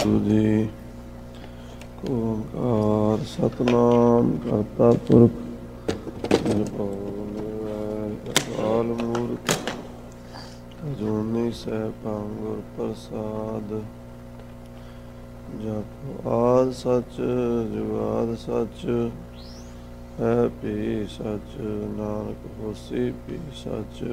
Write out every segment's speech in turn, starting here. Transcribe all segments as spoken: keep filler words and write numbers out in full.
ਜੀ। ਓਂਕਾਰ ਸਤਿਨਾਮ ਕਰਤਾ ਪੁਰਖ ਨਿਰਭਉ ਨਿਰਵੈਰ ਅਕਾਲ ਮੂਰਤ ਅਜੂਨੀ ਸੈਭੰ ਗੁਰ ਪ੍ਰਸਾਦ। ਜਪ ਆਦਿ ਸਚ ਜੁਗਾਦਿ ਸਚ ਹੈ ਭੀ ਸਚ ਨਾਨਕ ਹੋਸੀ ਭੀ ਸਚ।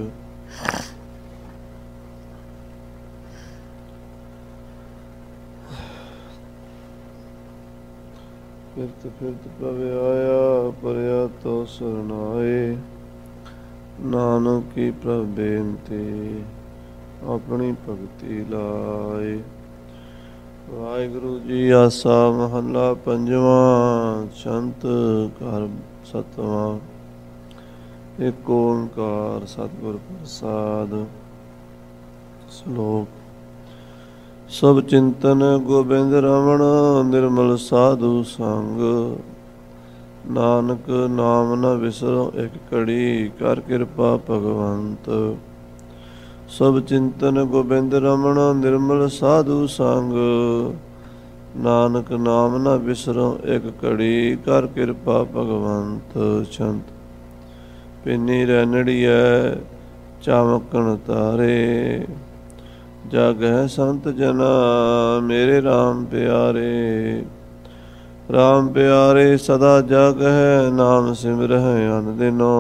ਫਿਰਤ ਫਿਰਤ ਪਵੇ ਆਇਆ ਪਰਿਆ ਤੋ ਸਰਨਾਏ। ਨਾਨਕ ਕੀ ਪ੍ਰਭ ਬੇਨਤੀ ਆਪਣੀ ਭਗਤੀ ਲਾਏ। ਵਾਹਿਗੁਰੂ ਜੀ ਆਸਾ ਮਹੱਲਾ ਪੰਜਵਾਂ। ਛੰਤ ਘਰ ਸਤਵਾਂ। ਏਕ ਓਂਕਾਰ ਸਤਿਗੁਰ ਪ੍ਰਸਾਦ। ਸ਼ਲੋਕ। ਸਭ ਚਿੰਤਨ ਗੋਬਿੰਦ ਰਮਣ ਨਿਰਮਲ ਸਾਧੂ ਸੰਗ। ਨਾਨਕ ਨਾਮ ਨ ਵਿਸਰੋ ਇਕ ਘੜੀ ਕਰ ਕਿਰਪਾ ਭਗਵੰਤ। ਸਭ ਚਿੰਤਨ ਗੋਬਿੰਦ ਰਮਣ ਨਿਰਮਲ ਸਾਧੂ ਸੰਗ। ਨਾਨਕ ਨਾਮ ਨ ਵਿਸਰੋ ਇਕ ਘੜੀ ਕਰ ਕਿਰਪਾ ਭਗਵੰਤ। ਛੰਤ। ਪਿੰਨੀ ਰੈਣੜੀਐ ਚਾਮਕਣ ਤਾਰੇ। ਜਾਗਹਿ ਸੰਤ ਜਨਾ ਮੇਰੇ ਰਾਮ ਪਿਆਰੇ। ਰਾਮ ਪਿਆਰੇ ਸਦਾ ਜਾਗਹਿ ਨਾਮ ਸਿਮਰਹਿ ਅਨ ਦਿਨੋ।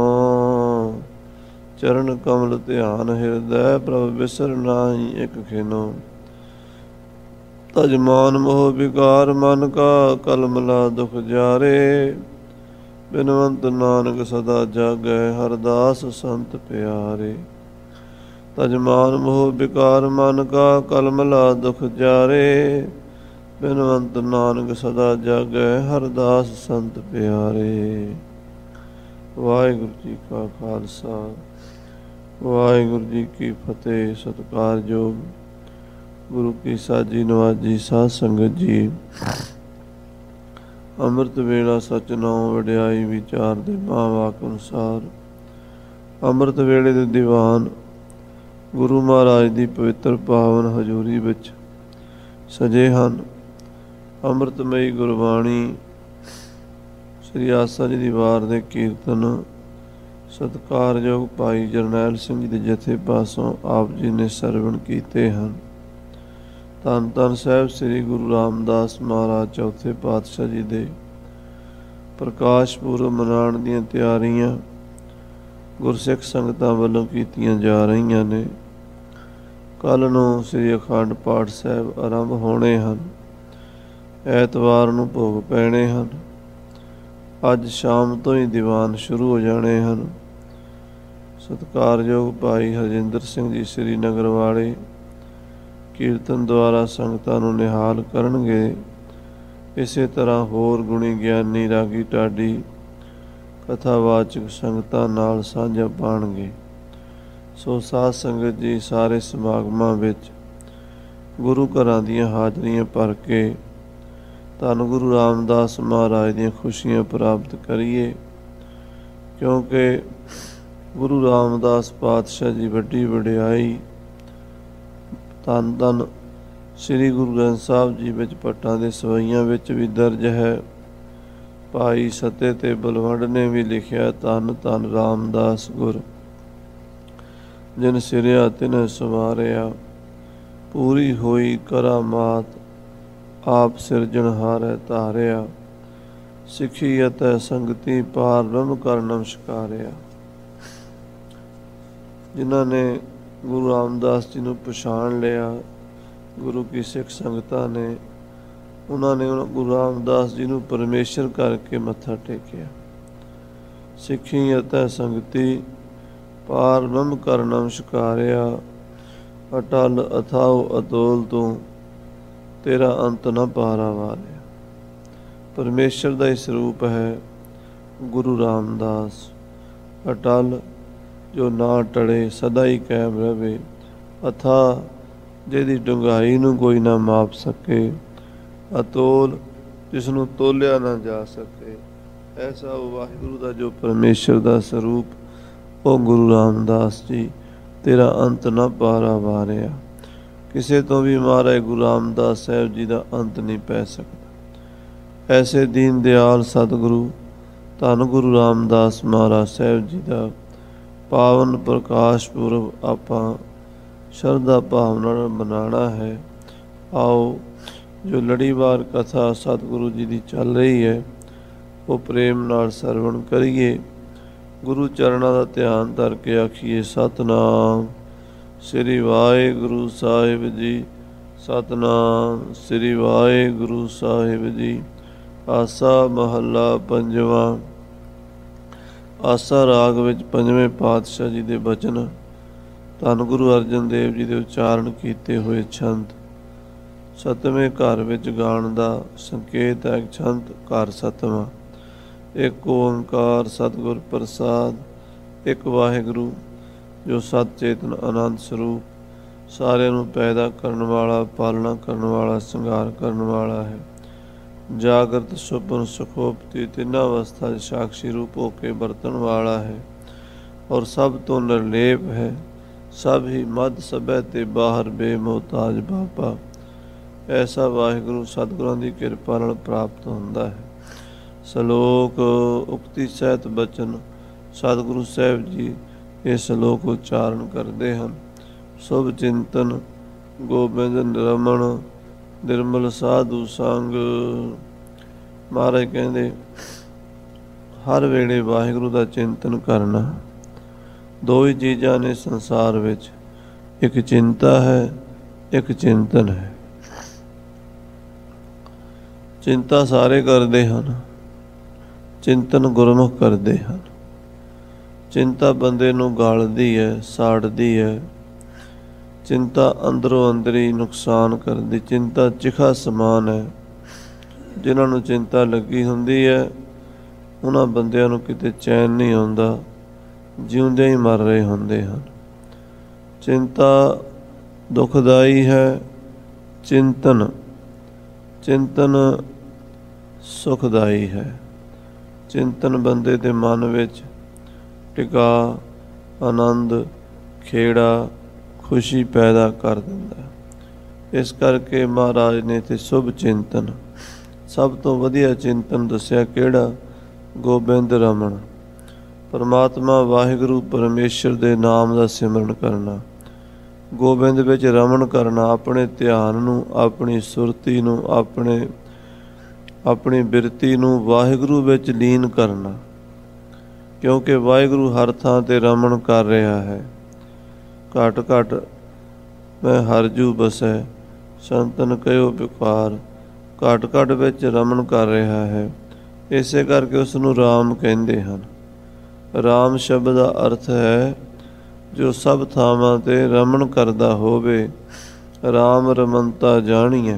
ਚਰਨ ਕਮਲ ਧਿਆਨ ਹਿਰਦੈ ਪ੍ਰਭ ਬਿਸਰ ਨਾਹੀ ਇਕ ਖਿਨੋ। ਤਜ ਮਾਨ ਮੋਹ ਵਿਕਾਰ ਮਨ ਕਾ ਕਲਮਲਾ ਦੁਖ ਜਾਰੇ। ਬਿਨਵੰਤ ਨਾਨਕ ਸਦਾ ਜਾਗੈ ਹਰਦਾਸ ਸੰਤ ਪਿਆਰੇ। ਤਜ ਮਾਨ ਮੋਹ ਵਿਕਾਰ ਮਨ ਕਾ ਕਲਮਲਾ ਦੁਖ ਜਾਰੇ। ਬਿਨਵੰਤ ਨਾਨਕ ਸਦਾ ਜਾਗੈ ਹਰਦਾਸ ਸੰਤ ਪਿਆਰੇ। ਵਾਹਿਗੁਰੂ ਜੀ ਕਾ ਖਾਲਸਾ ਵਾਹਿਗੁਰੂ ਜੀ ਕੀ ਫਤਿਹ। ਸਤਿਕਾਰਯੋਗ ਗੁਰੂ ਕੀ ਸਾਜੀ ਨਵਾਜੀ ਸਾਧ ਸੰਗਤ ਜੀ। ਅੰਮ੍ਰਿਤ ਵੇਲਾ ਸਚ ਨਾਉ ਵਡਿਆਈ ਵਿਚਾਰ ਦੇ ਮਹਾਂਵਾਕ ਅਨੁਸਾਰ ਅੰਮ੍ਰਿਤ ਵੇਲੇ ਦੇ ਦੀਵਾਨ ਗੁਰੂ ਮਹਾਰਾਜ ਦੀ ਪਵਿੱਤਰ ਪਾਵਨ ਹਜ਼ੂਰੀ ਵਿੱਚ ਸਜੇ ਹਨ। ਅੰਮ੍ਰਿਤਮਈ ਗੁਰਬਾਣੀ ਸ੍ਰੀ ਆਸਾ ਜੀ ਦੀ ਵਾਰ ਦੇ ਕੀਰਤਨ ਸਤਿਕਾਰਯੋਗ ਭਾਈ ਜਰਨੈਲ ਸਿੰਘ ਜੀ ਦੇ ਜਥੇ ਪਾਸੋਂ ਆਪ ਜੀ ਨੇ ਸਰਵਣ ਕੀਤੇ ਹਨ। ਧੰਨ ਧੰਨ ਸਾਹਿਬ ਸ੍ਰੀ ਗੁਰੂ ਰਾਮਦਾਸ ਮਹਾਰਾਜ ਚੌਥੇ ਪਾਤਸ਼ਾਹ ਜੀ ਦੇ ਪ੍ਰਕਾਸ਼ ਪੁਰਬ ਮਨਾਉਣ ਦੀਆਂ ਤਿਆਰੀਆਂ ਗੁਰਸਿੱਖ ਸੰਗਤਾਂ ਵੱਲੋਂ ਕੀਤੀਆਂ ਜਾ ਰਹੀਆਂ ਨੇ। ਕੱਲ੍ਹ ਨੂੰ ਸ੍ਰੀ ਅਖੰਡ ਪਾਠ ਸਾਹਿਬ ਆਰੰਭ ਹੋਣੇ ਹਨ। ਐਤਵਾਰ ਨੂੰ ਭੋਗ ਪੈਣੇ ਹਨ। ਅੱਜ ਸ਼ਾਮ ਤੋਂ ਹੀ ਦੀਵਾਨ ਸ਼ੁਰੂ ਹੋ ਜਾਣੇ ਹਨ। ਸਤਿਕਾਰਯੋਗ ਭਾਈ ਹਰਜਿੰਦਰ ਸਿੰਘ ਜੀ ਸ੍ਰੀਨਗਰ ਵਾਲੇ ਕੀਰਤਨ ਦੁਆਰਾ ਸੰਗਤਾਂ ਨੂੰ ਨਿਹਾਲ ਕਰਨਗੇ। ਇਸੇ ਤਰ੍ਹਾਂ ਹੋਰ ਗੁਣੀ ਗਿਆਨੀ ਰਾਗੀ ਢਾਡੀ ਕਥਾਵਾਚਕ ਸੰਗਤਾਂ ਨਾਲ ਸਾਂਝਾ ਪਾਉਣਗੇ। ਸੋ ਸਾਧ ਸੰਗਤ ਜੀ ਸਾਰੇ ਸਮਾਗਮਾਂ ਵਿੱਚ ਗੁਰੂ ਘਰਾਂ ਦੀਆਂ ਹਾਜ਼ਰੀਆਂ ਭਰ ਕੇ ਧੰਨ ਗੁਰੂ ਰਾਮਦਾਸ ਮਹਾਰਾਜ ਦੀਆਂ ਖੁਸ਼ੀਆਂ ਪ੍ਰਾਪਤ ਕਰੀਏ। ਕਿਉਂਕਿ ਗੁਰੂ ਰਾਮਦਾਸ ਪਾਤਸ਼ਾਹ ਜੀ ਵੱਡੀ ਵਡਿਆਈ ਧੰਨ ਧੰਨ ਸ੍ਰੀ ਗੁਰੂ ਗ੍ਰੰਥ ਸਾਹਿਬ ਜੀ ਵਿੱਚ ਭੱਟਾਂ ਦੇ ਸਵਈਆਂ ਵਿੱਚ ਵੀ ਦਰਜ ਹੈ। ਭਾਈ ਸਤੇ ਤੇ ਬਲਵੰਡ ਨੇ ਵੀ ਲਿਖਿਆ, ਧੰਨ ਧੰਨ ਰਾਮਦਾਸ ਗੁਰ ਜਿਨ ਸਿਰਿਆ ਤਿਨ ਸਵਾਰਿਆ। ਪੂਰੀ ਹੋਈ ਕਰਾਮਾਤ ਆਪ ਸਿਰਜਣਹਾਰੈ ਧਾਰਿਆ। ਸਿੱਖੀ ਅਤੇ ਸੰਗਤੀ ਪਾਰ ਬ੍ਰਹਮ ਕਰ ਨਮਸਕਾਰਿਆ। ਜਿਨ੍ਹਾਂ ਨੇ ਗੁਰੂ ਰਾਮਦਾਸ ਜੀ ਨੂੰ ਪਛਾਣ ਲਿਆ, ਗੁਰੂ ਕੀ ਸਿੱਖ ਸੰਗਤਾਂ ਨੇ, ਉਹਨਾਂ ਨੇ ਗੁਰੂ ਰਾਮਦਾਸ ਜੀ ਨੂੰ ਪਰਮੇਸ਼ਰ ਕਰਕੇ ਮੱਥਾ ਟੇਕਿਆ। ਸਿੱਖੀ ਅਤੇ ਸੰਗਤੀ ਪਾਰ ਬ੍ਰਹਮ ਕਰ ਨਮਸਕਾਰਿਆ। ਅਟਲ ਅਥਾਉ ਅਤੋਲ ਤੂੰ ਤੇਰਾ ਅੰਤ ਨਾ ਪਾਰਾ ਵਾਰਿਆ। ਪਰਮੇਸ਼ਰ ਦਾ ਹੀ ਸਰੂਪ ਹੈ ਗੁਰੂ ਰਾਮਦਾਸ। ਅਟਲ ਜੋ ਨਾ ਟਲੇ, ਸਦਾ ਹੀ ਕਾਇਮ ਰਹੇ। ਅਥਾ ਜਿਹਦੀ ਡੂੰਘਾਈ ਨੂੰ ਕੋਈ ਨਾ ਮਾਪ ਸਕੇ। ਅਤੋਲ ਜਿਸ ਨੂੰ ਤੋਲਿਆ ਨਾ ਜਾ ਸਕੇ। ਐਸਾ ਉਹ ਵਾਹਿਗੁਰੂ ਦਾ ਜੋ ਪਰਮੇਸ਼ਰ ਦਾ ਸਰੂਪ, ਉਹ ਗੁਰੂ ਰਾਮਦਾਸ ਜੀ ਤੇਰਾ ਅੰਤ ਨਾ ਪਾਰਾ ਵਾਰਿਆ। ਕਿਸੇ ਤੋਂ ਵੀ ਮਹਾਰਾਜ ਗੁਰੂ ਰਾਮਦਾਸ ਸਾਹਿਬ ਜੀ ਦਾ ਅੰਤ ਨਹੀਂ ਪੈ ਸਕਦਾ। ਐਸੇ ਦੀਨ ਦਿਆਲ ਸਤਿਗੁਰੂ ਧੰਨ ਗੁਰੂ ਰਾਮਦਾਸ ਮਹਾਰਾਜ ਸਾਹਿਬ ਜੀ ਦਾ ਪਾਵਨ ਪ੍ਰਕਾਸ਼ ਪੁਰਬ ਆਪਾਂ ਸ਼ਰਧਾ ਭਾਵਨਾ ਨਾਲ ਮਨਾਉਣਾ ਹੈ। ਆਓ ਜੋ ਲੜੀਵਾਰ ਕਥਾ ਸਤਿਗੁਰੂ ਜੀ ਦੀ ਚੱਲ ਰਹੀ ਹੈ ਉਹ ਪ੍ਰੇਮ ਨਾਲ ਸਰਵਣ ਕਰੀਏ। ਗੁਰੂ ਚਰਨਾਂ ਦਾ ਧਿਆਨ ਧਰ ਕੇ ਆਖੀਏ ਸਤਿਨਾਮ ਸ੍ਰੀ ਵਾਹਿਗੁਰੂ ਸਾਹਿਬ ਜੀ, ਸਤਿਨਾਮ ਸ੍ਰੀ ਵਾਹਿਗੁਰੂ ਸਾਹਿਬ ਜੀ। ਆਸਾ ਮਹੱਲਾ ਪੰਜਵਾਂ। ਆਸਾ ਰਾਗ ਵਿੱਚ ਪੰਜਵੇਂ ਪਾਤਸ਼ਾਹ ਜੀ ਦੇ ਬਚਨ ਧੰਨ ਗੁਰੂ ਅਰਜਨ ਦੇਵ ਜੀ ਦੇ ਉਚਾਰਨ ਕੀਤੇ ਹੋਏ ਛੰਦ। ਸਤਵੇਂ ਘਰ ਵਿੱਚ ਗਾਣ ਦਾ ਸੰਕੇਤ ਹੈ ਛੰਦ ਘਰ ਸਤਵਾਂ। ਇੱਕ ਓੰਕਾਰ ਸਤਿਗੁਰ ਪ੍ਰਸਾਦ। ਇੱਕ ਵਾਹਿਗੁਰੂ ਜੋ ਸਤ ਚੇਤਨ ਆਨੰਦ ਸਰੂਪ ਸਾਰਿਆਂ ਨੂੰ ਪੈਦਾ ਕਰਨ ਵਾਲਾ, ਪਾਲਣਾ ਕਰਨ ਵਾਲਾ, ਸੰਘਾਰ ਕਰਨ ਵਾਲਾ ਹੈ। ਜਾਗਰਤ ਸੁਪਨ ਸੁਖੋਪਤੀ ਤਿੰਨਾਂ ਅਵਸਥਾ ਸਾਖੀ ਰੂਪ ਹੋ ਕੇ ਵਰਤਣ ਵਾਲਾ ਹੈ ਔਰ ਸਭ ਤੋਂ ਨਿਰਲੇਪ ਹੈ। ਸਭ ਹੀ ਮੱਧ ਸਭੈ ਤੇ ਬਾਹਰ ਬੇਮੋਹਤਾਜ ਬਾਪਾ। ਐਸਾ ਵਾਹਿਗੁਰੂ ਸਤਿਗੁਰਾਂ ਦੀ ਕਿਰਪਾ ਨਾਲ ਪ੍ਰਾਪਤ ਹੁੰਦਾ ਹੈ। ਸਲੋਕ ਉਕਤੀ ਸਹਿਤ ਬਚਨ ਸਤਿਗੁਰੂ ਸਾਹਿਬ ਜੀ ਇਹ ਸਲੋਕ ਉਚਾਰਨ ਕਰਦੇ ਹਨ। ਸ਼ੁਭ ਚਿੰਤਨ ਗੋਬਿੰਦ ਰਮਣ ਨਿਰਮਲ ਸਾਧੂ ਸੰਗ। ਮਹਾਰਾਜ ਕਹਿੰਦੇ ਹਰ ਵੇਲੇ ਵਾਹਿਗੁਰੂ ਦਾ ਚਿੰਤਨ ਕਰਨਾ। ਦੋ ਹੀ ਚੀਜ਼ਾਂ ਨੇ ਸੰਸਾਰ ਵਿੱਚ, ਇੱਕ ਚਿੰਤਾ ਹੈ, ਇੱਕ ਚਿੰਤਨ ਹੈ। ਚਿੰਤਾ ਸਾਰੇ ਕਰਦੇ ਹਨ, ਚਿੰਤਨ ਗੁਰਮੁਖ ਕਰਦੇ ਹਨ। ਚਿੰਤਾ ਬੰਦੇ ਨੂੰ ਗਾਲਦੀ ਹੈ, ਸਾੜਦੀ ਹੈ। ਚਿੰਤਾ ਅੰਦਰੋਂ ਅੰਦਰੀ ਨੁਕਸਾਨ ਕਰਦੀ। ਚਿੰਤਾ ਚਿਖਾ ਸਮਾਨ ਹੈ। ਜਿਨ੍ਹਾਂ ਨੂੰ ਚਿੰਤਾ ਲੱਗੀ ਹੁੰਦੀ ਹੈ ਉਹਨਾਂ ਬੰਦਿਆਂ ਨੂੰ ਕਿਤੇ ਚੈਨ ਨਹੀਂ ਆਉਂਦਾ, ਜਿਉਂਦੇ ਹੀ ਮਰ ਰਹੇ ਹੁੰਦੇ ਹਨ। ਚਿੰਤਾ ਦੁਖਦਾਈ ਹੈ, ਚਿੰਤਨ ਚਿੰਤਨ ਸੁਖਦਾਈ ਹੈ। ਚਿੰਤਨ ਬੰਦੇ ਦੇ ਮਨ ਵਿੱਚ ਟਿਕਾ, ਆਨੰਦ, ਖੇੜਾ, ਖੁਸ਼ੀ ਪੈਦਾ ਕਰ ਦਿੰਦਾ। ਇਸ ਕਰਕੇ ਮਹਾਰਾਜ ਨੇ ਤੇ ਸ਼ੁਭ ਚਿੰਤਨ, ਸਭ ਤੋਂ ਵਧੀਆ ਚਿੰਤਨ ਦੱਸਿਆ ਕਿਹੜਾ? ਗੋਬਿੰਦ ਰਮਣ, ਪਰਮਾਤਮਾ ਵਾਹਿਗੁਰੂ ਪਰਮੇਸ਼ਰ ਦੇ ਨਾਮ ਦਾ ਸਿਮਰਨ ਕਰਨਾ, ਗੋਬਿੰਦ ਵਿੱਚ ਰਮਣ ਕਰਨਾ, ਆਪਣੇ ਧਿਆਨ ਨੂੰ, ਆਪਣੀ ਸੁਰਤੀ ਨੂੰ, ਆਪਣੇ ਆਪਣੀ ਬਿਰਤੀ ਨੂੰ ਵਾਹਿਗੁਰੂ ਵਿੱਚ ਲੀਨ ਕਰਨਾ। ਕਿਉਂਕਿ ਵਾਹਿਗੁਰੂ ਹਰ ਥਾਂ ਤੇ ਰਮਣ ਕਰ ਰਿਹਾ ਹੈ। ਘਟ ਘਟ ਮੈਂ ਹਰਜੂ ਬਸੈ ਸੰਤਨ ਕਹਿਓ ਪੁਕਾਰ। ਘਟ ਘਟ ਵਿੱਚ ਰਮਣ ਕਰ ਰਿਹਾ ਹੈ। ਇਸੇ ਕਰਕੇ ਉਸ ਨੂੰ ਰਾਮ ਕਹਿੰਦੇ ਹਨ। ਰਾਮ ਸ਼ਬਦ ਦਾ ਅਰਥ ਹੈ ਜੋ ਸਭ ਥਾਵਾਂ ਤੇ ਰਮਣ ਕਰਦਾ ਹੋਵੇ। ਰਾਮ ਰਮਨਤਾ ਜਾਣੀਐ।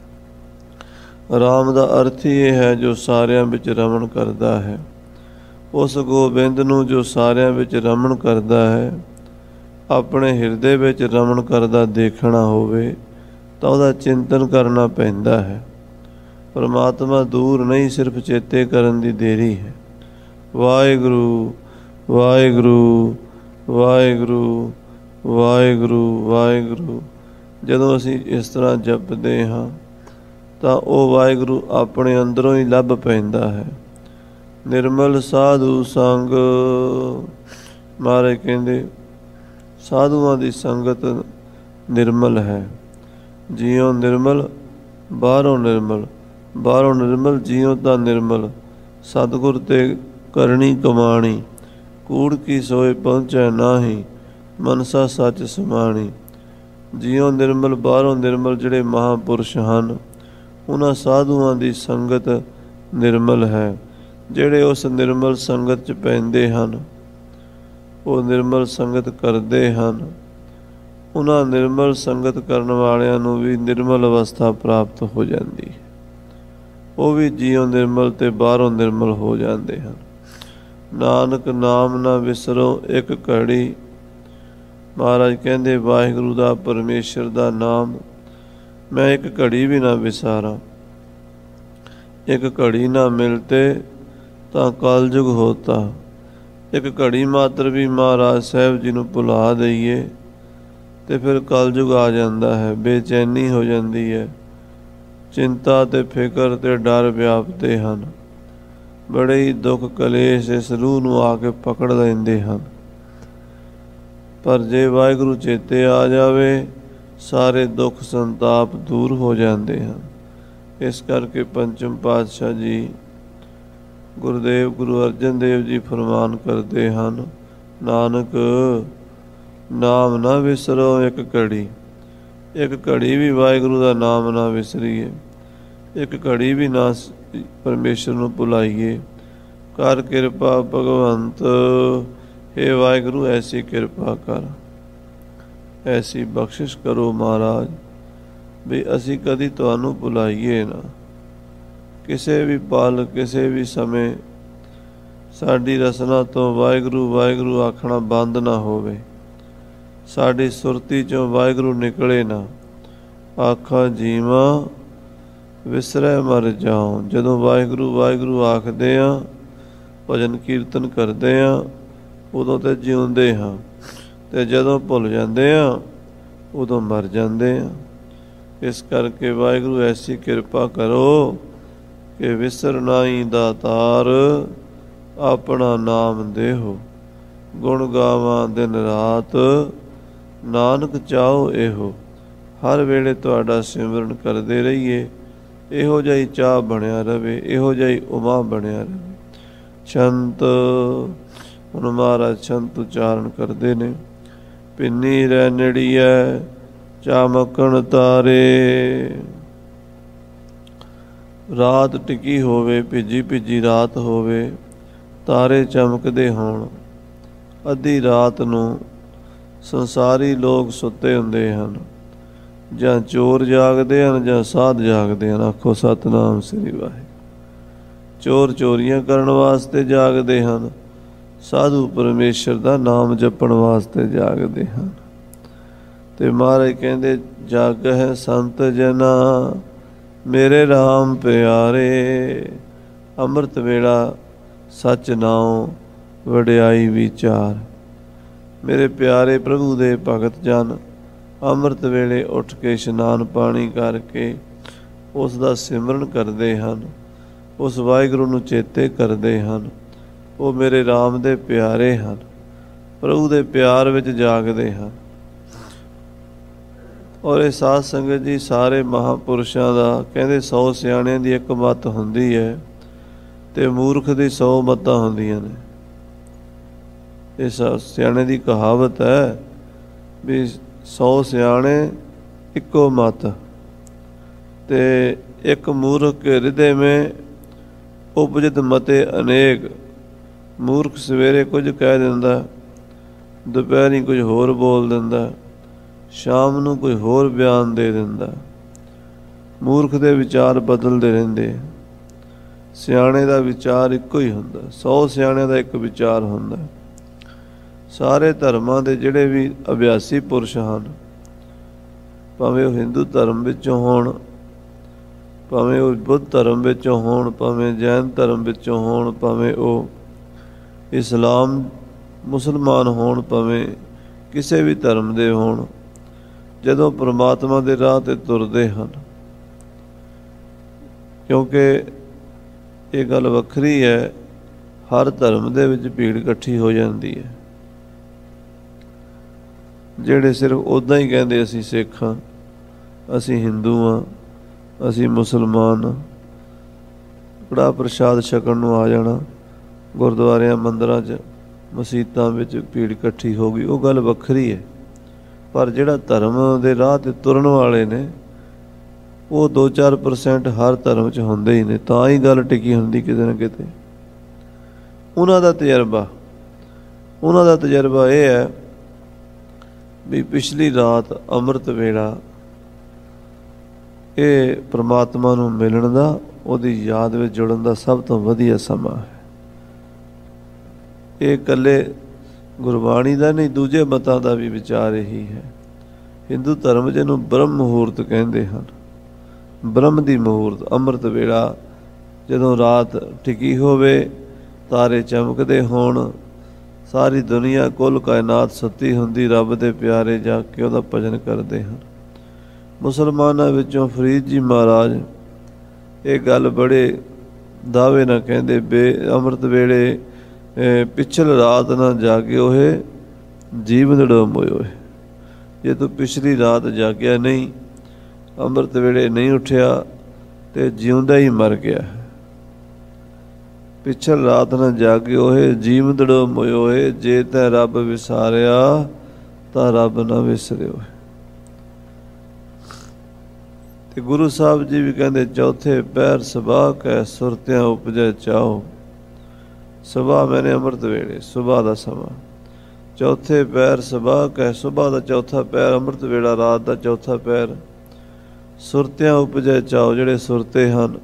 ਰਾਮ ਦਾ ਅਰਥ ਹੀ ਇਹ ਹੈ ਜੋ ਸਾਰਿਆਂ ਵਿੱਚ ਰਮਣ ਕਰਦਾ ਹੈ। ਉਸ ਗੋਬਿੰਦ ਨੂੰ ਜੋ ਸਾਰਿਆਂ ਵਿੱਚ ਰਮਣ ਕਰਦਾ ਹੈ, ਆਪਣੇ ਹਿਰਦੇ ਵਿੱਚ ਰਮਣ ਕਰਦਾ ਦੇਖਣਾ ਹੋਵੇ ਤਾਂ ਉਹਦਾ ਚਿੰਤਨ ਕਰਨਾ ਪੈਂਦਾ ਹੈ। ਪਰਮਾਤਮਾ ਦੂਰ ਨਹੀਂ, ਸਿਰਫ ਚੇਤੇ ਕਰਨ ਦੀ ਦੇਰੀ ਹੈ। ਵਾਹਿਗੁਰੂ ਵਾਹਿਗੁਰੂ ਵਾਹਿਗੁਰੂ ਵਾਹਿਗੁਰੂ ਵਾਹਿਗੁਰੂ ਜਦੋਂ ਅਸੀਂ ਇਸ ਤਰ੍ਹਾਂ ਜਪਦੇ ਹਾਂ ਤਾਂ ਉਹ ਵਾਹਿਗੁਰੂ ਆਪਣੇ ਅੰਦਰੋਂ ਹੀ ਲੱਭ ਪੈਂਦਾ ਹੈ। ਨਿਰਮਲ ਸਾਧੂ ਸੰਗ। ਮਹਾਰਾਜ ਕਹਿੰਦੇ ਸਾਧੂਆਂ ਦੀ ਸੰਗਤ ਨਿਰਮਲ ਹੈ। ਜੀਉ ਨਿਰਮਲ ਬਾਹਰੋਂ ਨਿਰਮਲ, ਬਾਹਰੋਂ ਨਿਰਮਲ ਜੀਉ ਤਾਂ ਨਿਰਮਲ। ਸਤਿਗੁਰ ਤੇ ਕਰਨੀ ਕਮਾਣੀ, ਕੂੜ ਕੀ ਸੋਏ ਪਹੁੰਚੈ ਨਾਹੀ, ਮਨਸਾ ਸੱਚ ਸਮਾਣੀ। ਜੀਉ ਨਿਰਮਲ ਬਾਹਰੋਂ ਨਿਰਮਲ ਜਿਹੜੇ ਮਹਾਂਪੁਰਸ਼ ਹਨ ਉਹਨਾਂ ਸਾਧੂਆਂ ਦੀ ਸੰਗਤ ਨਿਰਮਲ ਹੈ। ਜਿਹੜੇ ਉਸ ਨਿਰਮਲ ਸੰਗਤ 'ਚ ਪੈਂਦੇ ਹਨ, ਉਹ ਨਿਰਮਲ ਸੰਗਤ ਕਰਦੇ ਹਨ, ਉਹਨਾਂ ਨਿਰਮਲ ਸੰਗਤ ਕਰਨ ਵਾਲਿਆਂ ਨੂੰ ਵੀ ਨਿਰਮਲ ਅਵਸਥਾ ਪ੍ਰਾਪਤ ਹੋ ਜਾਂਦੀ ਹੈ। ਉਹ ਵੀ ਜੀਉ ਨਿਰਮਲ ਤੇ ਬਾਹਰੋਂ ਨਿਰਮਲ ਹੋ ਜਾਂਦੇ ਹਨ। ਨਾਨਕ ਨਾਮ ਨਾ ਵਿਸਰੋ ਇੱਕ ਘੜੀ। ਮਹਾਰਾਜ ਕਹਿੰਦੇ ਵਾਹਿਗੁਰੂ ਦਾ, ਪਰਮੇਸ਼ਰ ਦਾ ਨਾਮ ਮੈਂ ਇੱਕ ਘੜੀ ਵੀ ਨਾ ਵਿਸਾਰਾਂ। ਇੱਕ ਘੜੀ ਨਾ ਮਿਲਤੇ ਤਾਂ ਕਲਯੁਗ ਹੋਤਾ। ਇੱਕ ਘੜੀ ਮਾਤਰ ਵੀ ਮਹਾਰਾਜ ਸਾਹਿਬ ਜੀ ਨੂੰ ਭੁਲਾ ਦਈਏ ਤੇ ਫਿਰ ਕਲਯੁਗ ਆ ਜਾਂਦਾ ਹੈ, ਬੇਚੈਨੀ ਹੋ ਜਾਂਦੀ ਹੈ, ਚਿੰਤਾ ਤੇ ਫਿਕਰ ਤੇ ਡਰ ਵਿਆਪਦੇ ਹਨ, ਬੜੇ ਹੀ ਦੁੱਖ ਕਲੇਸ਼ ਇਸ ਰੂਹ ਨੂੰ ਆ ਕੇ ਪਕੜ ਲੈਂਦੇ ਹਨ। ਪਰ ਜੇ ਵਾਹਿਗੁਰੂ ਚੇਤੇ ਆ ਜਾਵੇ, ਸਾਰੇ ਦੁੱਖ ਸੰਤਾਪ ਦੂਰ ਹੋ ਜਾਂਦੇ ਹਨ। ਇਸ ਕਰਕੇ ਪੰਚਮ ਪਾਤਸ਼ਾਹ ਜੀ ਗੁਰਦੇਵ ਗੁਰੂ ਅਰਜਨ ਦੇਵ ਜੀ ਫਰਮਾਨ ਕਰਦੇ ਹਨ, ਨਾਨਕ ਨਾਮ ਨਾ ਵਿਸਰੋ ਇੱਕ ਘੜੀ। ਇੱਕ ਘੜੀ ਵੀ ਵਾਹਿਗੁਰੂ ਦਾ ਨਾਮ ਨਾ ਵਿਸਰੀਏ, ਇੱਕ ਘੜੀ ਵੀ ਨਾ ਪਰਮੇਸ਼ਰ ਨੂੰ ਭੁਲਾਈਏ। ਕਰ ਕਿਰਪਾ ਭਗਵੰਤ, ਹੇ ਵਾਹਿਗੁਰੂ ਐਸੀ ਕਿਰਪਾ ਕਰ, ਐਸੀ ਬਖਸ਼ਿਸ਼ ਕਰੋ ਮਹਾਰਾਜ ਵੀ ਅਸੀਂ ਕਦੀ ਤੁਹਾਨੂੰ ਭੁਲਾਈਏ ਨਾ। ਕਿਸੇ ਵੀ ਪਲ ਕਿਸੇ ਵੀ ਸਮੇਂ ਸਾਡੀ ਰਸਨਾ ਤੋਂ ਵਾਹਿਗੁਰੂ ਵਾਹਿਗੁਰੂ ਆਖਣਾ ਬੰਦ ਨਾ ਹੋਵੇ, ਸਾਡੀ ਸੁਰਤੀ ਚੋਂ ਵਾਹਿਗੁਰੂ ਨਿਕਲੇ ਨਾ। ਆਖਾਂ ਜੀਵਾਂ ਵਿਸਰੈ ਮਰ ਜਾਉ। ਜਦੋਂ ਵਾਹਿਗੁਰੂ ਵਾਹਿਗੁਰੂ ਆਖਦੇ ਹਾਂ, ਭਜਨ ਕੀਰਤਨ ਕਰਦੇ ਹਾਂ, ਉਦੋਂ ਤੇ ਜਿਉਂਦੇ ਹਾਂ, ਤੇ ਜਦੋਂ ਭੁੱਲ ਜਾਂਦੇ ਹਾਂ ਉਦੋਂ ਮਰ ਜਾਂਦੇ ਹਾਂ। ਇਸ ਕਰਕੇ ਵਾਹਿਗੁਰੂ ਐਸੀ ਕਿਰਪਾ ਕਰੋ ਕਿ ਵਿਸਰ ਨਾਹੀ ਦਾਤਾਰ, ਆਪਣਾ ਨਾਮ ਦੇਹੋ। ਗੁਣ ਗਾਵਾਂ ਦਿਨ ਰਾਤ, ਨਾਨਕ ਚਾਹੋ ਇਹੋ। ਹਰ ਵੇਲੇ ਤੁਹਾਡਾ ਸਿਮਰਨ ਕਰਦੇ ਰਹੀਏ, ਇਹੋ ਜਿਹਾ ਹੀ ਚਾਹ ਬਣਿਆ ਰਵੇ, ਇਹੋ ਜਿਹਾ ਹੀ ਉਮਾ ਬਣਿਆ ਰਵੇ। ਛੰਤ ਹੁਣ ਮਹਾਰਾਜ ਛੰਤ ਉਚਾਰਨ ਕਰਦੇ ਨੇ। ਪਿੰਨੀ ਰਹਿ ਨੜੀਐ ਚਾਮਕਣ ਤਾਰੇ। ਰਾਤ ਟਿਕੀ ਹੋਵੇ, ਭਿੱਜੀ ਭਿੱਜੀ ਰਾਤ ਹੋਵੇ, ਤਾਰੇ ਚਮਕਦੇ ਹੋਣ। ਅੱਧੀ ਰਾਤ ਨੂੰ ਸੰਸਾਰੀ ਲੋਕ ਸੁੱਤੇ ਹੁੰਦੇ ਹਨ, ਜਾਂ ਚੋਰ ਜਾਗਦੇ ਹਨ ਜਾਂ ਸਾਧ ਜਾਗਦੇ ਹਨ। ਆਖੋ ਸਤਿਨਾਮ ਸ੍ਰੀ ਵਾਹਿਗੁਰੂ। ਚੋਰ ਚੋਰੀਆਂ ਕਰਨ ਵਾਸਤੇ ਜਾਗਦੇ ਹਨ, ਸਾਧੂ ਪਰਮੇਸ਼ਰ ਦਾ ਨਾਮ ਜਪਣ ਵਾਸਤੇ ਜਾਗਦੇ ਹਨ। ਤੇ ਮਹਾਰਾਜ ਕਹਿੰਦੇ, ਜਾਗਹਿ ਸੰਤ ਜਨਾ ਮੇਰੇ ਰਾਮ ਪਿਆਰੇ। ਅੰਮ੍ਰਿਤ ਵੇਲਾ ਸੱਚ ਨਾਉ ਵਡਿਆਈ ਵਿਚਾਰ। ਮੇਰੇ ਪਿਆਰੇ ਪ੍ਰਭੂ ਦੇ ਭਗਤ ਜਨ ਅੰਮ੍ਰਿਤ ਵੇਲੇ ਉੱਠ ਕੇ ਇਸ਼ਨਾਨ ਪਾਣੀ ਕਰਕੇ ਉਸ ਦਾ ਸਿਮਰਨ ਕਰਦੇ ਹਨ, ਉਸ ਵਾਹਿਗੁਰੂ ਨੂੰ ਚੇਤੇ ਕਰਦੇ ਹਨ। ਉਹ ਮੇਰੇ ਰਾਮ ਦੇ ਪਿਆਰੇ ਹਨ, ਪ੍ਰਭੂ ਦੇ ਪਿਆਰ ਵਿੱਚ ਜਾਗਦੇ ਹਨ। ਔਰ ਇਹ ਸਾਧ ਸੰਗਤ ਜੀ ਸਾਰੇ ਮਹਾਂਪੁਰਸ਼ਾਂ ਦਾ ਕਹਿੰਦੇ ਸੌ ਸਿਆਣਿਆਂ ਦੀ ਇੱਕ ਮੱਤ ਹੁੰਦੀ ਹੈ ਤੇ ਮੂਰਖ ਦੀ ਸੌ ਮੱਤਾਂ ਹੁੰਦੀਆਂ ਨੇ। ਇਹ ਸਿਆਣੇ ਦੀ ਕਹਾਵਤ ਹੈ ਵੀ ਸੌ ਸਿਆਣੇ ਇੱਕੋ ਮੱਤ, ਤੇ ਇੱਕ ਮੂਰਖ ਕੇ ਹਿਰਦੇ ਮੇਂ ਉਪਜਿਤ ਮਤੇ ਅਨੇਕ। ਮੂਰਖ ਸਵੇਰੇ ਕੁਝ ਕਹਿ ਦਿੰਦਾ, ਦੁਪਹਿਰੀ ਕੁਝ ਹੋਰ ਬੋਲ ਦਿੰਦਾ, ਸ਼ਾਮ ਨੂੰ ਕੋਈ ਹੋਰ ਬਿਆਨ ਦੇ ਦਿੰਦਾ। ਮੂਰਖ ਦੇ ਵਿਚਾਰ ਬਦਲਦੇ ਰਹਿੰਦੇ, ਸਿਆਣੇ ਦਾ ਵਿਚਾਰ ਇੱਕੋ ਹੀ ਹੁੰਦਾ। ਸੌ ਸਿਆਣਿਆਂ ਦਾ ਇੱਕ ਵਿਚਾਰ ਹੁੰਦਾ। ਸਾਰੇ ਧਰਮਾਂ ਦੇ ਜਿਹੜੇ ਵੀ ਅਭਿਆਸੀ ਪੁਰਸ਼ ਹਨ, ਭਾਵੇਂ ਉਹ ਹਿੰਦੂ ਧਰਮ ਵਿੱਚੋਂ ਹੋਣ, ਭਾਵੇਂ ਉਹ ਬੁੱਧ ਧਰਮ ਵਿੱਚੋਂ ਹੋਣ, ਭਾਵੇਂ ਜੈਨ ਧਰਮ ਵਿੱਚੋਂ ਹੋਣ, ਭਾਵੇਂ ਉਹ ਇਸਲਾਮ ਮੁਸਲਮਾਨ ਹੋਣ, ਭਾਵੇਂ ਕਿਸੇ ਵੀ ਧਰਮ ਦੇ ਹੋਣ, ਜਦੋਂ ਪਰਮਾਤਮਾ ਦੇ ਰਾਹ 'ਤੇ ਤੁਰਦੇ ਹਨ, ਕਿਉਂਕਿ ਇਹ ਗੱਲ ਵੱਖਰੀ ਹੈ, ਹਰ ਧਰਮ ਦੇ ਵਿੱਚ ਭੀੜ ਇਕੱਠੀ ਹੋ ਜਾਂਦੀ ਹੈ। ਜਿਹੜੇ ਸਿਰਫ ਉੱਦਾਂ ਹੀ ਕਹਿੰਦੇ ਅਸੀਂ ਸਿੱਖ ਹਾਂ, ਅਸੀਂ ਹਿੰਦੂ ਹਾਂ, ਅਸੀਂ ਮੁਸਲਮਾਨ ਹਾਂ, ਕੜਾਹ ਪ੍ਰਸ਼ਾਦ ਛਕਣ ਨੂੰ ਆ ਜਾਣਾ, ਗੁਰਦੁਆਰਿਆਂ ਮੰਦਰਾਂ 'ਚ ਮਸੀਤਾਂ ਵਿੱਚ ਭੀੜ ਇਕੱਠੀ ਹੋ ਗਈ, ਉਹ ਗੱਲ ਵੱਖਰੀ ਹੈ। ਪਰ ਜਿਹੜਾ ਧਰਮ ਦੇ ਰਾਹ 'ਤੇ ਤੁਰਨ ਵਾਲੇ ਨੇ, ਉਹ ਦੋ ਚਾਰ ਪਰਸੈਂਟ ਹਰ ਧਰਮ 'ਚ ਹੁੰਦੇ ਹੀ ਨੇ, ਤਾਂ ਹੀ ਗੱਲ ਟਿਕੀ ਹੁੰਦੀ ਕਿਤੇ ਨਾ ਕਿਤੇ। ਉਹਨਾਂ ਦਾ ਤਜਰਬਾ ਉਹਨਾਂ ਦਾ ਤਜਰਬਾ ਇਹ ਹੈ ਵੀ ਪਿਛਲੀ ਰਾਤ ਅੰਮ੍ਰਿਤ ਵੇਲਾ ਇਹ ਪਰਮਾਤਮਾ ਨੂੰ ਮਿਲਣ ਦਾ, ਉਹਦੀ ਯਾਦ ਵਿੱਚ ਜੁੜਨ ਦਾ ਸਭ ਤੋਂ ਵਧੀਆ ਸਮਾਂ ਹੈ। ਇਹ ਇਕੱਲੇ ਗੁਰਬਾਣੀ ਦਾ ਨਹੀਂ, ਦੂਜੇ ਮਤਾਂ ਦਾ ਵੀ ਵਿਚਾਰ ਇਹੀ ਹੈ। ਹਿੰਦੂ ਧਰਮ ਜਿਹਨੂੰ ਬ੍ਰਹਮ ਮੁਹੂਰਤ ਕਹਿੰਦੇ ਹਨ, ਬ੍ਰਹਮ ਦੀ ਮੁਹੂਰਤ, ਅੰਮ੍ਰਿਤ ਵੇਲਾ, ਜਦੋਂ ਰਾਤ ਟਿਕੀ ਹੋਵੇ, ਤਾਰੇ ਚਮਕਦੇ ਹੋਣ, ਸਾਰੀ ਦੁਨੀਆ ਕੁੱਲ ਕਾਇਨਾਤ ਸੁੱਤੀ ਹੁੰਦੀ ਰੱਬ ਦੇ ਪਿਆਰੇ ਜਾ ਕੇ ਉਹਦਾ ਭਜਨ ਕਰਦੇ ਹਨ। ਮੁਸਲਮਾਨਾਂ ਵਿੱਚੋਂ ਫਰੀਦ ਜੀ ਮਹਾਰਾਜ ਇਹ ਗੱਲ ਬੜੇ ਦਾਅਵੇ ਨਾਲ ਕਹਿੰਦੇ, ਬੇ ਅੰਮ੍ਰਿਤ ਵੇਲੇ ਪਿਛਲ ਰਾਤ ਨਾ ਜਾਗੇ ਹੋਏ ਜੀਵਨ ਡੋਮ ਹੋਏ ਹੋਏ। ਜੇ ਤੂੰ ਪਿਛਲੀ ਰਾਤ ਜਾਗਿਆ ਨਹੀਂ, ਅੰਮ੍ਰਿਤ ਵੇਲੇ ਨਹੀਂ ਉੱਠਿਆ ਤੇ ਜਿਉਂਦਾ ਹੀ ਮਰ ਗਿਆ। ਪਿਛਲ ਰਾਤ ਨਾ ਜਾਗੇ ਹੋਏ ਜੀਵਨ ਡੋਮ ਹੋਏ ਹੋਏ। ਜੇ ਤੈਂ ਰੱਬ ਵਿਸਾਰਿਆ ਤਾਂ ਰੱਬ ਨਾ ਵਿਸਰੇ ਹੋਏ। ਤੇ ਗੁਰੂ ਸਾਹਿਬ ਜੀ ਵੀ ਕਹਿੰਦੇ, ਚੌਥੇ ਪਹਿਰ ਸੁਬਾਹ ਕੈ ਸੁਰਤਿਆਂ ਉਪਜੈ ਚਾਓ। ਸੁਬਾਹ ਮੈਨੇ ਅੰਮ੍ਰਿਤ ਵੇਲੇ, ਸੁਬਾਹ ਦਾ ਸਮਾਂ, ਚੌਥੇ ਪਹਿਰ ਸੁਬਾਹ ਕੈ, ਸੁਬਾਹ ਦਾ ਚੌਥਾ ਪਹਿਰ, ਅੰਮ੍ਰਿਤ ਵੇਲਾ ਰਾਤ ਦਾ ਚੌਥਾ ਪਹਿਰ। ਸੁਰਤਿਆਂ ਉਪਜੈ ਚਾਓ, ਜਿਹੜੇ ਸੁਰਤੇ ਹਨ,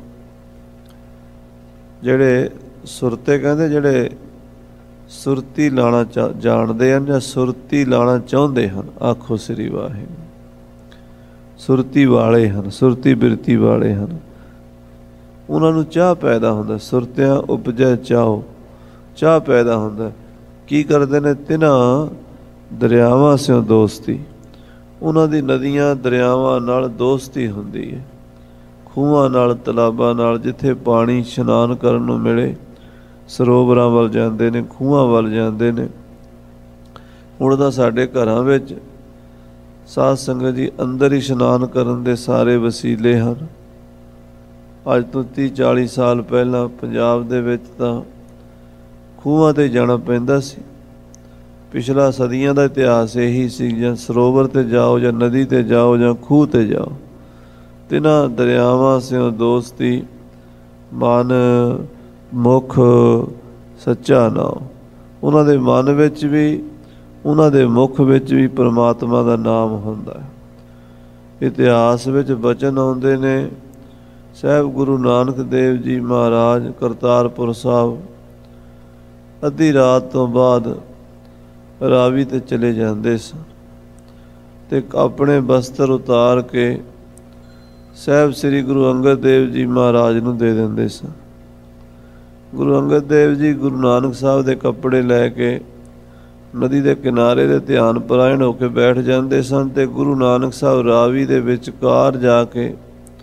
ਜਿਹੜੇ ਸੁਰਤੇ ਕਹਿੰਦੇ ਜਿਹੜੇ ਸੁਰਤੀ ਲਾਣਾ ਚਾ ਜਾਣਦੇ ਹਨ ਜਾਂ ਸੁਰਤੀ ਲਾਣਾ ਚਾਹੁੰਦੇ ਹਨ। ਆਖੋ ਸ੍ਰੀ ਵਾਹਿਗੁਰੂ। ਸੁਰਤੀ ਵਾਲੇ ਹਨ, ਸੁਰਤੀ ਬਿਰਤੀ ਵਾਲੇ ਹਨ, ਉਹਨਾਂ ਨੂੰ ਚਾਹ ਪੈਦਾ ਹੁੰਦਾ। ਸੁਰਤਿਆਂ ਉਪਜੈ ਚਾਓ, ਚਾਹ ਪੈਦਾ ਹੁੰਦਾ। ਕੀ ਕਰਦੇ ਨੇ? ਤਿਨਾਂ ਦਰਿਆਵਾਂ ਸਿਓ ਦੋਸਤੀ। ਉਹਨਾਂ ਦੀ ਨਦੀਆਂ ਦਰਿਆਵਾਂ ਨਾਲ ਦੋਸਤੀ ਹੁੰਦੀ ਹੈ, ਖੂਹਾਂ ਨਾਲ, ਤਲਾਬਾਂ ਨਾਲ। ਜਿੱਥੇ ਪਾਣੀ ਇਸ਼ਨਾਨ ਕਰਨ ਨੂੰ ਮਿਲੇ, ਸਰੋਵਰਾਂ ਵੱਲ ਜਾਂਦੇ ਨੇ, ਖੂਹਾਂ ਵੱਲ ਜਾਂਦੇ ਨੇ। ਹੁਣ ਤਾਂ ਸਾਡੇ ਘਰਾਂ ਵਿੱਚ ਸਾਧ ਸੰਗਤ ਜੀ ਅੰਦਰ ਇਸ਼ਨਾਨ ਕਰਨ ਦੇ ਸਾਰੇ ਵਸੀਲੇ ਹਨ। ਅੱਜ ਤੋਂ ਤੀਹ ਚਾਲੀ ਸਾਲ ਪਹਿਲਾਂ ਪੰਜਾਬ ਦੇ ਵਿੱਚ ਤਾਂ ਖੂਹਾਂ 'ਤੇ ਜਾਣਾ ਪੈਂਦਾ ਸੀ। ਪਿਛਲਾ ਸਦੀਆਂ ਦਾ ਇਤਿਹਾਸ ਇਹੀ ਸੀ, ਜਾਂ ਸਰੋਵਰ 'ਤੇ ਜਾਓ, ਜਾਂ ਨਦੀ 'ਤੇ ਜਾਓ, ਜਾਂ ਖੂਹ 'ਤੇ ਜਾਓ। ਤਿੰਨਾਂ ਦਰਿਆਵਾਂ ਸਿਓ ਦੋਸਤੀ, ਮਨ ਮੁਖ ਸੱਚਾ ਨਾਮ। ਉਹਨਾਂ ਦੇ ਮਨ ਵਿੱਚ ਵੀ, ਉਹਨਾਂ ਦੇ ਮੁਖ ਵਿੱਚ ਵੀ ਪਰਮਾਤਮਾ ਦਾ ਨਾਮ ਹੁੰਦਾ ਹੈ। ਇਤਿਹਾਸ ਵਿੱਚ ਬਚਨ ਆਉਂਦੇ ਨੇ, ਸਾਹਿਬ ਗੁਰੂ ਨਾਨਕ ਦੇਵ ਜੀ ਮਹਾਰਾਜ ਕਰਤਾਰਪੁਰ ਸਾਹਿਬ ਅੱਧੀ ਰਾਤ ਤੋਂ ਬਾਅਦ ਰਾਵੀ 'ਤੇ ਚਲੇ ਜਾਂਦੇ ਸਨ ਅਤੇ ਆਪਣੇ ਬਸਤਰ ਉਤਾਰ ਕੇ ਸਾਹਿਬ ਸ੍ਰੀ ਗੁਰੂ ਅੰਗਦ ਦੇਵ ਜੀ ਮਹਾਰਾਜ ਨੂੰ ਦੇ ਦਿੰਦੇ ਸਨ। ਗੁਰੂ ਅੰਗਦ ਦੇਵ ਜੀ ਗੁਰੂ ਨਾਨਕ ਸਾਹਿਬ ਦੇ ਕੱਪੜੇ ਲੈ ਕੇ ਨਦੀ ਦੇ ਕਿਨਾਰੇ ਦੇ ਧਿਆਨ ਪਰਾਇਣ ਹੋ ਕੇ ਬੈਠ ਜਾਂਦੇ ਸਨ ਅਤੇ ਗੁਰੂ ਨਾਨਕ ਸਾਹਿਬ ਰਾਵੀ ਦੇ ਵਿਚਕਾਰ ਜਾ ਕੇ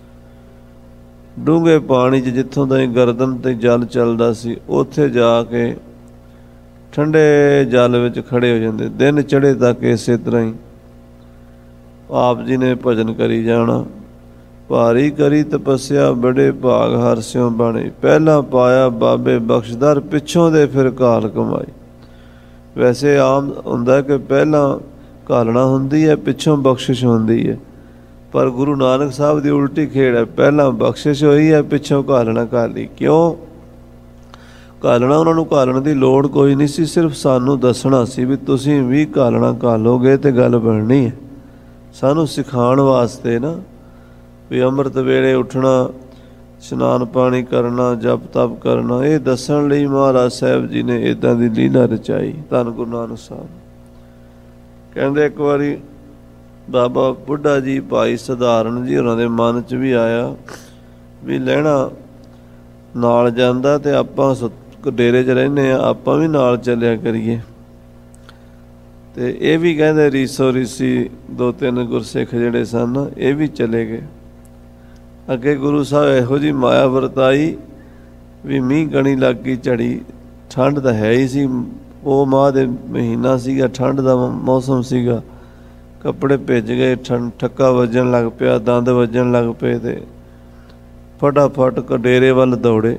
ਡੂੰਘੇ ਪਾਣੀ 'ਚ, ਜਿੱਥੋਂ ਤਾਈਂ ਗਰਦਨ 'ਤੇ ਜਲ ਚੱਲਦਾ ਸੀ, ਉੱਥੇ ਜਾ ਕੇ ਠੰਡੇ ਜਲ ਵਿੱਚ ਖੜ੍ਹੇ ਹੋ ਜਾਂਦੇ। ਦਿਨ ਚੜ੍ਹੇ ਤੱਕ ਇਸੇ ਤਰ੍ਹਾਂ ਹੀ ਆਪ ਜੀ ਨੇ ਭਜਨ ਕਰੀ ਜਾਣਾ। ਭਾਰੀ ਕਰੀ ਤਪੱਸਿਆ ਬੜੇ ਭਾਗ ਹਰਿ ਸਿਉ ਬਾਣੇ। ਪਹਿਲਾਂ ਪਾਇਆ ਬਾਬੇ ਬਖਸ਼ਦਰ, ਪਿੱਛੋਂ ਦੇ ਫਿਰ ਘਾਲ ਕਮਾਈ। ਵੈਸੇ ਆਮ ਹੁੰਦਾ ਕਿ ਪਹਿਲਾਂ ਘਾਲਣਾ ਹੁੰਦੀ ਹੈ, ਪਿੱਛੋਂ ਬਖਸ਼ਿਸ਼ ਹੁੰਦੀ ਹੈ, ਪਰ ਗੁਰੂ ਨਾਨਕ ਸਾਹਿਬ ਦੀ ਉਲਟੀ ਖੇਡ ਹੈ। ਪਹਿਲਾਂ ਬਖਸ਼ਿਸ਼ ਹੋਈ ਹੈ, ਪਿੱਛੋਂ ਘਾਲਣਾ ਘਾਲੀ। ਕਿਉਂ ਘਾਲਣਾ? ਉਹਨਾਂ ਨੂੰ ਘਾਲਣ ਦੀ ਲੋੜ ਕੋਈ ਨਹੀਂ ਸੀ, ਸਿਰਫ ਸਾਨੂੰ ਦੱਸਣਾ ਸੀ ਵੀ ਤੁਸੀਂ ਵੀ ਘਾਲਣਾ ਘਾਲੋਗੇ ਤੇ ਗੱਲ ਬਣਨੀ ਹੈ। ਸਾਨੂੰ ਸਿਖਾਉਣ ਵਾਸਤੇ ਨਾ, ਵੀ ਅੰਮ੍ਰਿਤ ਵੇਲੇ ਉੱਠਣਾ, ਇਸ਼ਨਾਨ ਪਾਣੀ ਕਰਨਾ, ਜਪ ਤਪ ਕਰਨਾ, ਇਹ ਦੱਸਣ ਲਈ ਮਹਾਰਾਜ ਸਾਹਿਬ ਜੀ ਨੇ ਇੱਦਾਂ ਦੀ ਲੀਲਾ ਰਚਾਈ। ਧੰਨ ਗੁਰੂ ਨਾਨਕ ਸਾਹਿਬ ਕਹਿੰਦੇ, ਇੱਕ ਵਾਰੀ ਬਾਬਾ ਬੁੱਢਾ ਜੀ ਭਾਈ ਸਧਾਰਨ ਜੀ ਉਹਨਾਂ ਦੇ ਮਨ 'ਚ ਵੀ ਆਇਆ ਵੀ ਲਹਿਣਾ ਨਾਲ ਜਾਂਦਾ ਅਤੇ ਆਪਾਂ ਡੇਰੇ 'ਚ ਰਹਿੰਦੇ ਹਾਂ, ਆਪਾਂ ਵੀ ਨਾਲ ਚੱਲਿਆ ਕਰੀਏ। ਅਤੇ ਇਹ ਵੀ ਕਹਿੰਦੇ ਰੀਸੋ ਰੀਸੀ ਦੋ ਤਿੰਨ ਗੁਰਸਿੱਖ ਜਿਹੜੇ ਸਨ, ਇਹ ਵੀ ਚਲੇ ਗਏ। ਅੱਗੇ ਗੁਰੂ ਸਾਹਿਬ ਇਹੋ ਜਿਹੀ ਮਾਇਆ ਵਰਤਾਈ ਵੀ ਮੀਂਹ ਕਣੀ ਲੱਗ ਗਈ ਝੜੀ। ਠੰਡ ਤਾਂ ਹੈ ਹੀ ਸੀ, ਉਹ ਮਾਹ ਦੇ ਮਹੀਨਾ ਸੀਗਾ, ਠੰਡ ਦਾ ਮੌਸਮ ਸੀਗਾ। ਕੱਪੜੇ ਭਿੱਜ ਗਏ, ਠੰਡ ਠੱਕਾ ਵੱਜਣ ਲੱਗ ਪਿਆ, ਦੰਦ ਵੱਜਣ ਲੱਗ ਪਏ ਅਤੇ ਫਟਾਫਟ ਡੇਰੇ ਵੱਲ ਦੌੜੇ।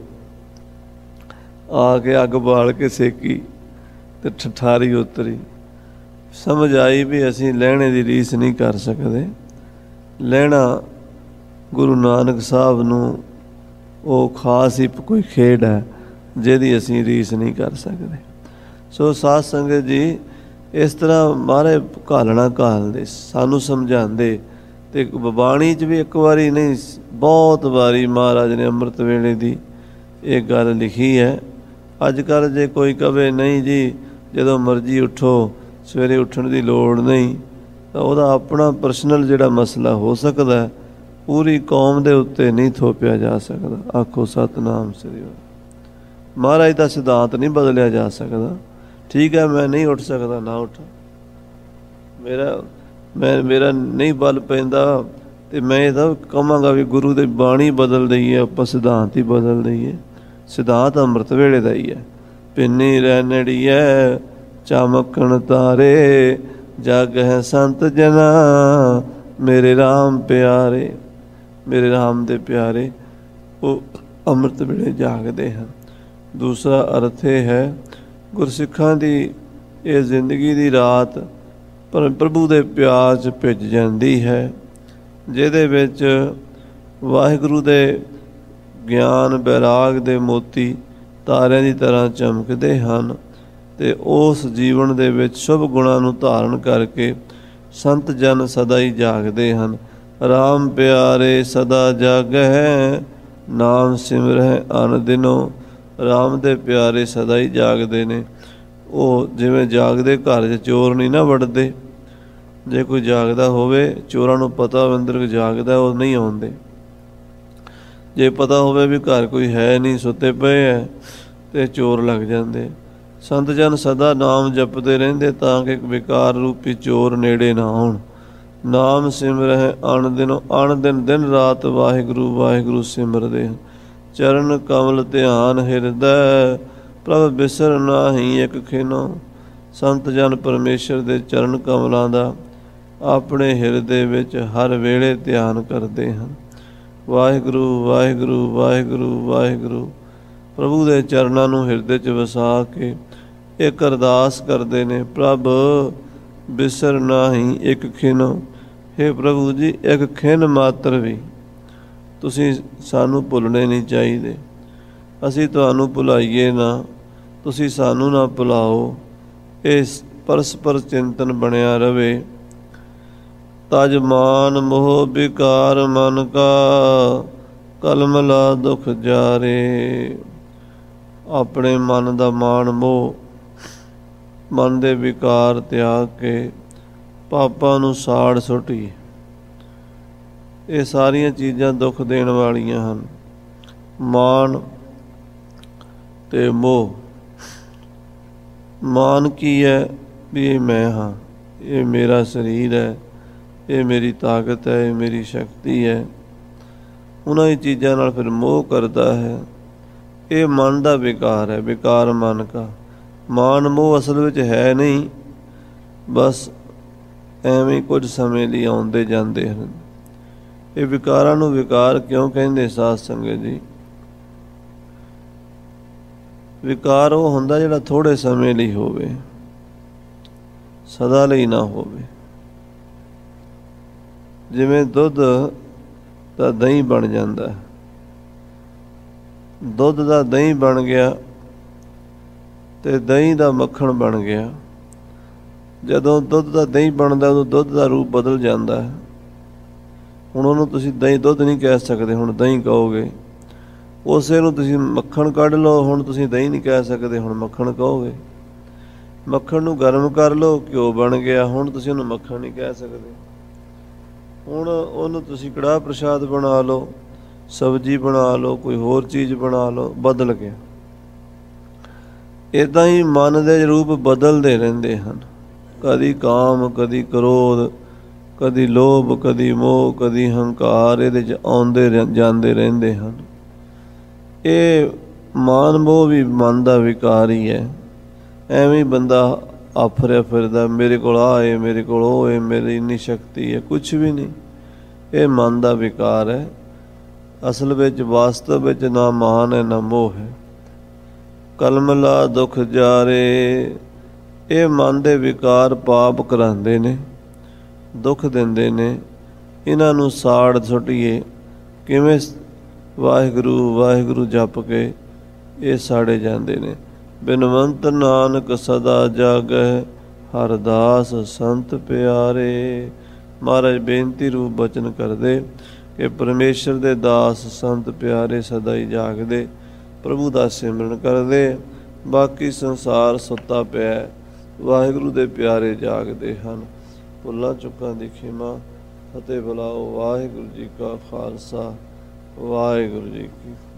ਆ ਕੇ ਅੱਗ ਬਾਲ ਕੇ ਸੇਕੀ ਅਤੇ ਠਠਾਰੀ ਉਤਰੀ। ਸਮਝ ਆਈ ਵੀ ਅਸੀਂ ਲਹਿਣੇ ਦੀ ਰੀਸ ਨਹੀਂ ਕਰ ਸਕਦੇ। ਲਹਿਣਾ ਗੁਰੂ ਨਾਨਕ ਸਾਹਿਬ ਨੂੰ ਉਹ ਖਾਸ ਹੀ ਕੋਈ ਖੇਡ ਹੈ ਜਿਹਦੀ ਅਸੀਂ ਰੀਸ ਨਹੀਂ ਕਰ ਸਕਦੇ। ਸੋ ਸਾਧ ਸੰਗਤ ਜੀ, ਇਸ ਤਰ੍ਹਾਂ ਮਹਾਰਾਜ ਘਾਲਣਾ ਘਾਲਦੇ, ਸਾਨੂੰ ਸਮਝਾਉਂਦੇ। ਅਤੇ ਬਾਣੀ 'ਚ ਵੀ ਇੱਕ ਵਾਰੀ ਨਹੀਂ, ਬਹੁਤ ਵਾਰੀ ਮਹਾਰਾਜ ਨੇ ਅੰਮ੍ਰਿਤ ਵੇਲੇ ਦੀ ਇਹ ਗੱਲ ਲਿਖੀ ਹੈ। ਅੱਜ ਕੱਲ੍ਹ ਜੇ ਕੋਈ ਕਵੇ ਨਹੀਂ ਜੀ ਜਦੋਂ ਮਰਜ਼ੀ ਉੱਠੋ, ਸਵੇਰੇ ਉੱਠਣ ਦੀ ਲੋੜ ਨਹੀਂ, ਤਾਂ ਉਹਦਾ ਆਪਣਾ ਪਰਸਨਲ ਜਿਹੜਾ ਮਸਲਾ ਹੋ ਸਕਦਾ, ਪੂਰੀ ਕੌਮ ਦੇ ਉੱਤੇ ਨਹੀਂ ਥੋਪਿਆ ਜਾ ਸਕਦਾ। ਆਖੋ ਸਤਿਨਾਮ ਸ੍ਰੀ ਵਾਹਿਗੁਰੂ। ਮਹਾਰਾਜ ਦਾ ਸਿਧਾਂਤ ਨਹੀਂ ਬਦਲਿਆ ਜਾ ਸਕਦਾ। ठीक है मैं नहीं उठ सकता, ना उठ, मेरा मैं मेरा नहीं बल पैंदा तो मैं ये कहांगा भी गुरु की बाणी बदल दईए, आपां सिद्धांत ही बदल दईए। सिद्धांत अमृत वेले दा ही है। पिन्नी रैनड़िए चमकण तारे, जग है संत जना मेरे राम प्यारे। मेरे राम दे प्यारे वो अमृत वेले जागते हैं। दूसरा अर्थ यह है गुरसिखां दी ये जिंदगी दी रात पर प्रभु दे प्यार च भिज जाती है, जिहदे विच वाहिगुरू दे ज्ञान बैराग दे मोती तारिਆਂ ਦੀ तरह चमकते हैं। ਤੇ उस जीवन दे विच शुभ गुणां नूं धारण करके संत जन सदा ही जागते हैं। राम प्यारे सदा जागै नाम सिमरह अन दिनों। राम दे प्यारे सदा ही जागते ने। वो जिवें जागदे घर च चोर नहीं ना वड़दे, जे कोई जागदा होवे चोरां नूं पता अंदर जागदा वो नहीं आउंदे। जे पता होवे भी घर कोई है नहीं सुते पे है तो चोर लग जाते। संत जन सदा नाम जपते रहंदे तां कि विकार रूपी चोर नेड़े ना आउण। नाम सिमरह अण दिनों, अण दिन दिन रात वाहिगुरू वाहिगुरू सिमरदे। चरण कमल ध्यान हिरदै प्रभ बिसर नाहीं एक खिनो। संत जन परमेश्वर दे चरण कमलों दा अपने हिरदे विच हर वेले ध्यान करते हैं। वाहिगुरू वाहिगुरू वाहिगुरू वाहिगुरू। प्रभु दे चरणां नूं हिरदे च वसा के एक अरदास करते ने, प्रभ बिसर नाहीं एक खिनो। हे प्रभु जी एक खिन मात्र भी तुसीं सानू भुलने नहीं चाहिए। असीं तुहानू भुलाइए ना, तुसीं सानू ना भुलाओ। इस परस्पर चिंतन बनिया रवे। तज मान मोह विकार मन का कलमला दुख जारे। अपने मन का मान मोह मन दे विकार त्याग के पापां नूं साड़ सुटी। ये सारियां चीज़ां दुख देण वालियां हन। मान ते मोह। मान की है भी ये मैं हाँ, ये मेरा शरीर है, ये मेरी ताकत है, ये मेरी शक्ति है। उन्हां ही चीज़ां नाल फिर मोह करता है। ये मन का विकार है, विकार मन का। मान मोह असल विच है नहीं, बस ਐਵੇਂ कुछ समय ਲਈ आउंदे जांदे हैं। ये विकारां नूं विकार क्यों कहंदे साध संगत जी? विकार वो हुंदा जिहड़ा थोड़े समय ਲਈ होवे, सदा ਲਈ ना होवे। जिवें दुध दा दही बन जांदा है। दुध दा दही बन गया ते दही दा मक्खण बन गया। जदों दुध दा दही बनदा उदों दुध दा रूप बदल जाता है। हुण उहनूं तुसीं दही दुध नहीं कह सकते, हुण दही कहोगे। उसे नूं तुसीं मक्खण कढ लो, हुण तुसीं दही नहीं कह सकते, हुण मक्खण कहोगे। मक्खण नूं गर्म कर लो, घिओ बन गया, हुण तुसीं उहनूं मक्खण नहीं कह सकते। हुण उहनूं तुसीं कड़ाह प्रसाद बना लो, सब्जी बना लो, कोई होर चीज़ बना लो, बदल गया। इदां ही मन दे रूप बदलते रहंदे हन। कदी काम, कदी क्रोध, कदी लोभ, कदी मोह, कदी हंकार इहदे च आउंदे जांदे रहिंदे हन। ये मान मोह भी मन का विकार ही है। एवें बंदा आफरिया फिरदा, मेरे कोल आ है, मेरे कोल ओ है, मेरी इन्नी शक्ति है, कुछ भी नहीं। ये मन का विकार है। असल विच वास्तव विच ना मान है ना मोह है। कलमला दुख जारे। ये मन दे विकार पाप करांदे ने, दुख दिंदे ने। इन्हां नूं साड़ सुटिए। किवें? वाहिगुरू वाहिगुरू जप के ये साड़े जांदे ने। बिनवंत नानक सदा जागै हरदास संत प्यारे। महाराज बेनती रूप बचन करदे कि परमेश्वर दे दास संत प्यारे सदा ही जागदे, प्रभु दा सिमरन करदे। बाकी संसार सुत्ता पिया, वाहिगुरू दे प्यारे जागदे हन। भुल्लां चुक्कां दी खिमा। फतेह बुलाओ। वाहिगुरू जी का खालसा, वाहिगुरू जी की